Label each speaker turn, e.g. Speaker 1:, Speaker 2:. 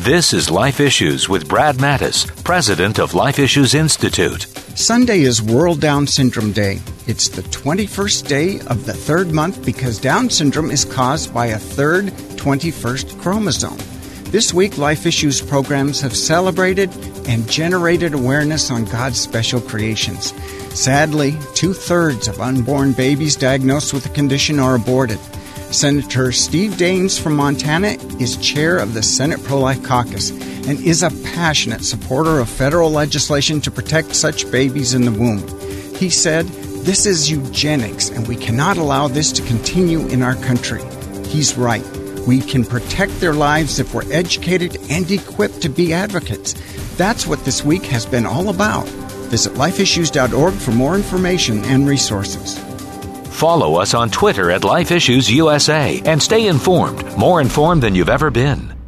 Speaker 1: This is Life Issues with Brad Mattis, president of Life Issues Institute.
Speaker 2: Sunday is World Down Syndrome Day. It's the 21st day of the third month because Down syndrome is caused by a third 21st chromosome. This week, Life Issues programs have celebrated and generated awareness on God's special creations. Sadly, 2/3 of unborn babies diagnosed with the condition are aborted. Senator Steve Daines from Montana is chair of the Senate Pro-Life Caucus and is a passionate supporter of federal legislation to protect such babies in the womb. He said, "This is eugenics, and we cannot allow this to continue in our country." He's right. We can protect their lives if we're educated and equipped to be advocates. That's what this week has been all about. Visit lifeissues.org for more information and resources.
Speaker 1: Follow us on Twitter at Life Issues USA and stay informed, more informed than you've ever been.